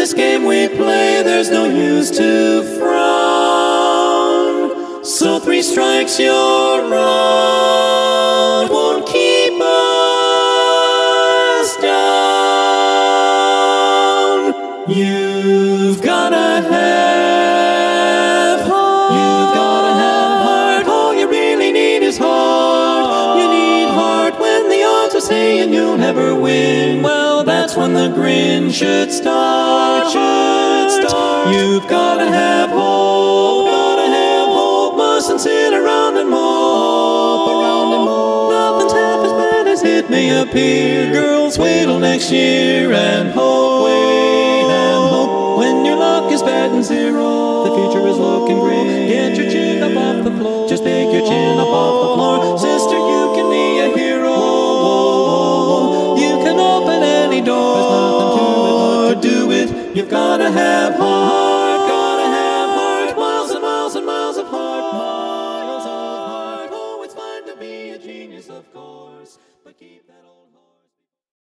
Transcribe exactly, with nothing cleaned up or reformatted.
this game we play, there's no use to frown. So three strikes, you're out. Won't keep us down. You've gotta have heart. You've gotta have heart. All you really need is heart. You need heart when the odds are saying you'll never win. Well, that's when the grin should start. Should start. You've gotta have hope. Gotta have hope. Mustn't sit around and mope. Around and mope. Nothing's half as bad as it may appear. Girls, wait till next year and hope. Wait and hope. When your luck is bad and zero, the future is looking grim. Get your chin up off the floor. Just take your chin up off the floor. Sister, you can be a hero. You can open any door. There's nothing to it but to do it. You've gotta have heart. Gotta have heart. Miles and miles and miles of heart. Miles of heart. Oh, it's fine to be a genius, of course, but keep that old